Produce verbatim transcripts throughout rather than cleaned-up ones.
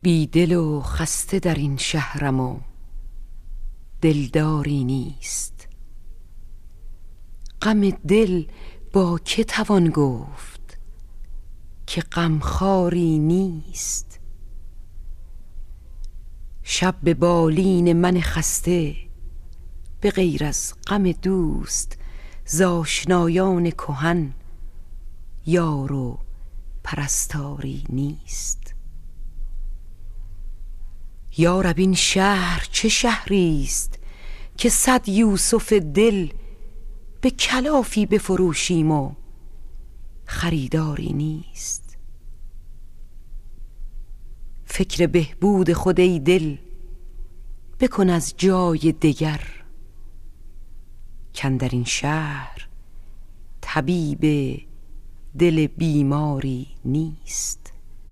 بی دل و خسته در این شهرم و دلداری نیست. غم دل با که توان گفت که غمخواری نیست. شب به بالین من خسته به غیر از غم دوست ز آشنایان کهن یار و پرستاری نیست. یا رب این شهر چه شهریست که صد یوسف دل به کلافی بفروشیم و خریداری نیست. فکر بهبود خود ای دل بکن از جای دگر، کاندر این شهر طبیب دل بیماری نیست.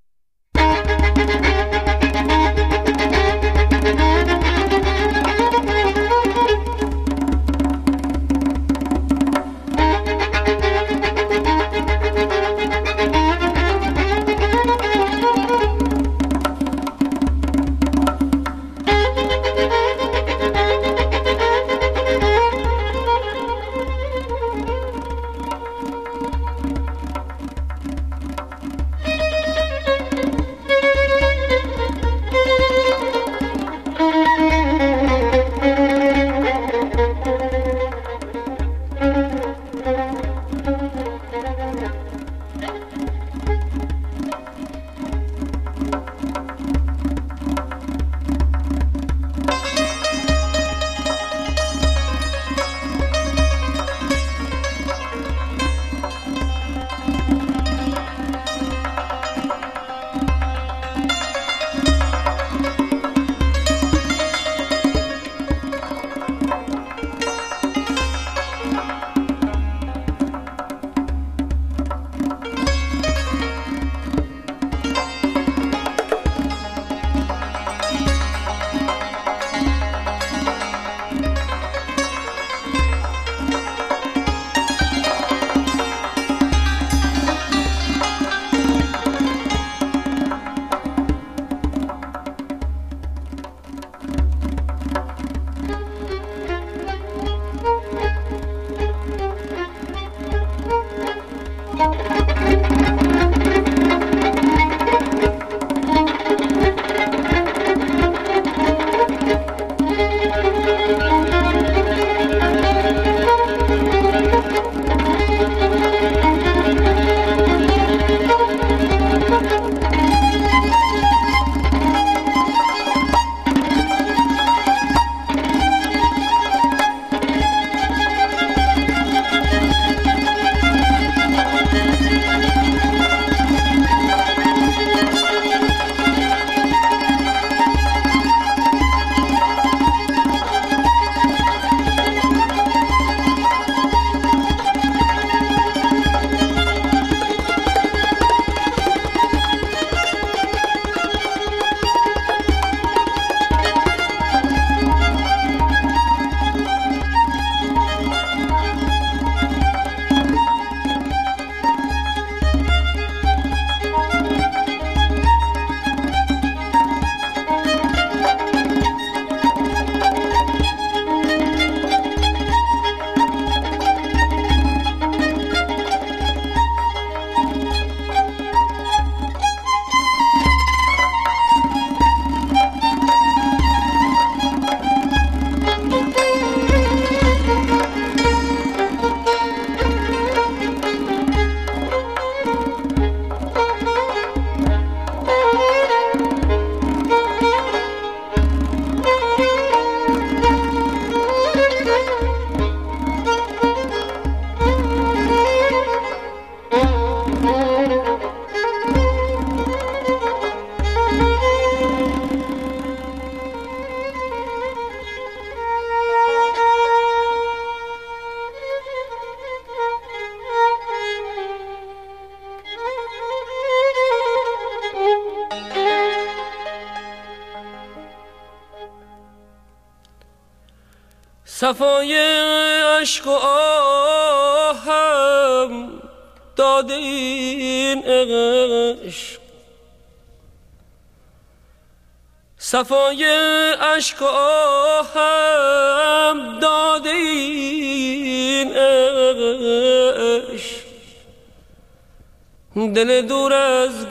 صفای عشق و آهم داده این عشق، صفای عشق و آهم داده این عشق، دل دور از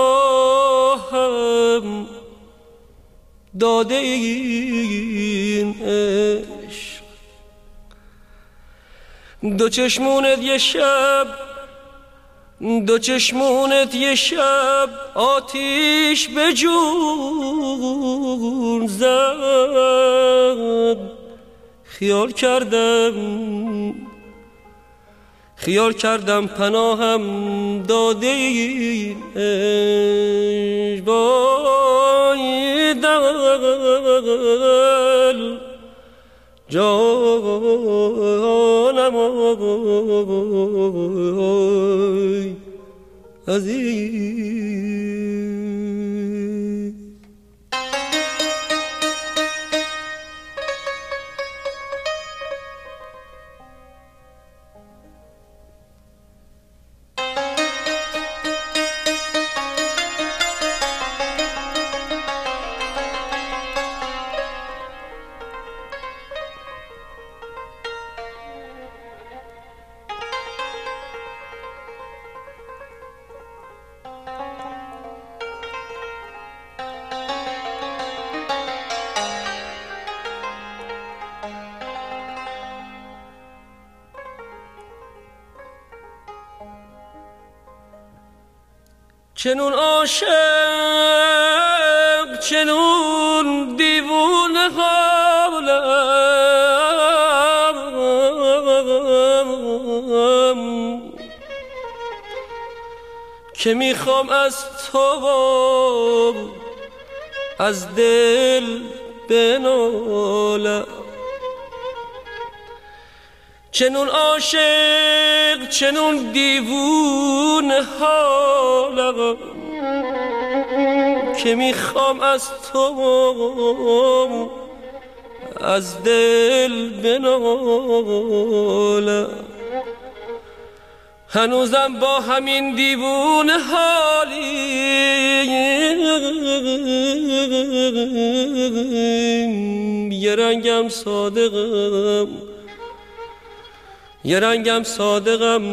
گناهم داده این عشق. دو چشمونت یه شب دو چشمونت یه شب آتیش به جون زد. خیال کردم خیال کردم پناهم داده این عشق. وای دل جانم آی عزیز. چنون عاشق چنون دیوونه حالم که میخوام از تو از دل بنالم. چنون عاشق چنون دیوون حالم که میخوام از تو از دل بنالم. هنوزم با همین دیوون حالی یه رنگم صادقم یه رنگم صادقم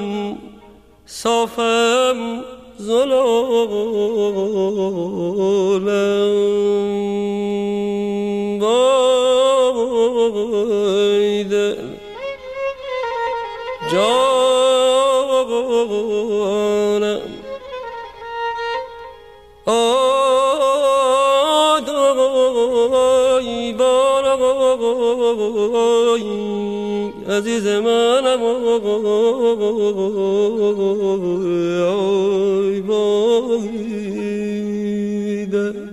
صافم زلالم. وای دل جانم آدای بارای عزیز منم آی بایده.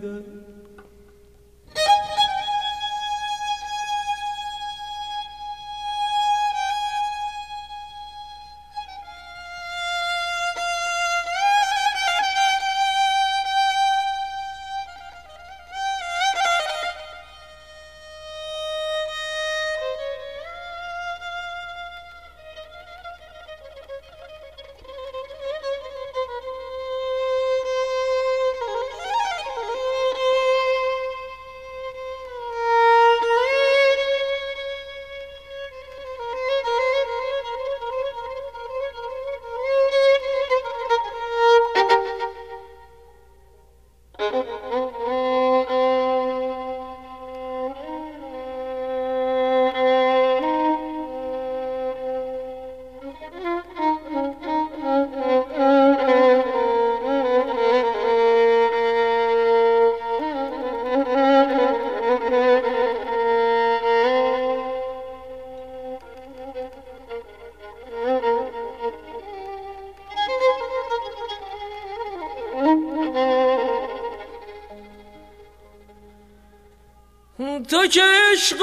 تو که عشق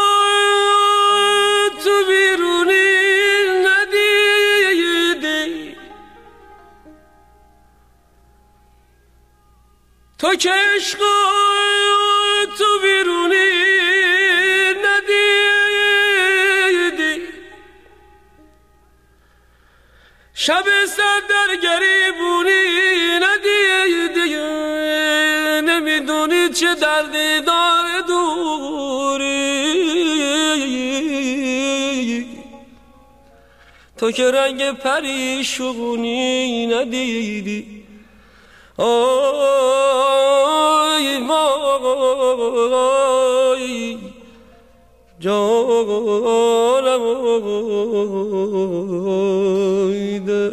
تو بیرونی ندیدی، تو که عشق تو بیرونی ندیدی، شب سر در گریبونی ندیدی، نمیدونی چه دردی دار دوری، تو که رنگ پریشونی ندیدی. آی وای جانم آیده.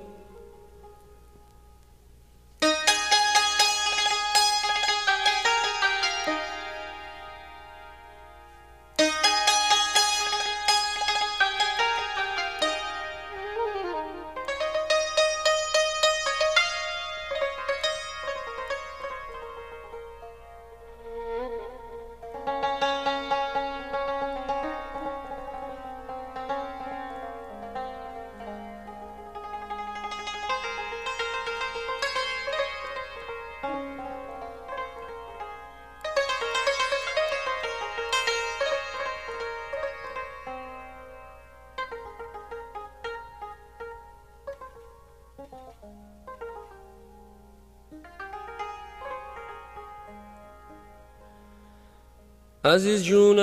عزیز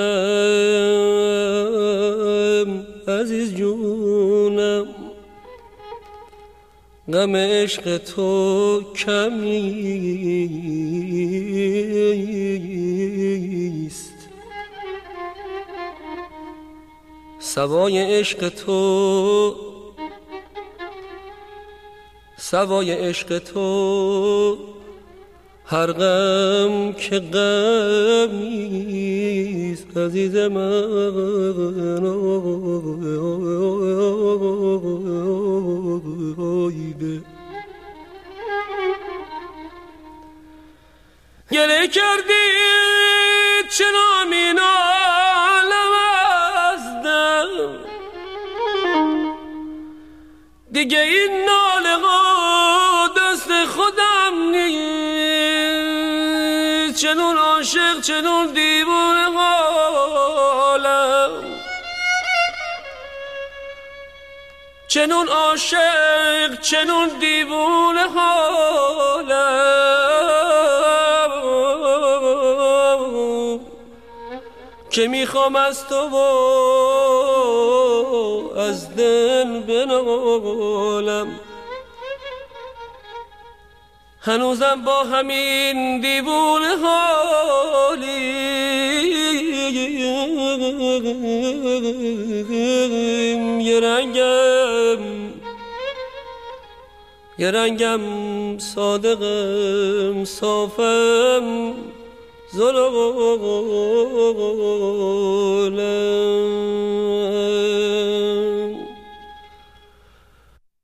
جونم عزیز جونم، غم عشق تو کم نیست. سوای عشق تو سوای عشق تو هر غم که غم نیست. عزیز من آیده، گله کردی چرا می نالم از دم، دیگه این ناله ها دست خودم نیست. چنون عاشق چنون دیوانه حالم، چنون عاشق چنون دیوانه حالم، که میخوام از تو و از دل بنالم. هنوزم با همین دیوونه حالیم، یه رنگم یه رنگم صادقم صافم زلالم.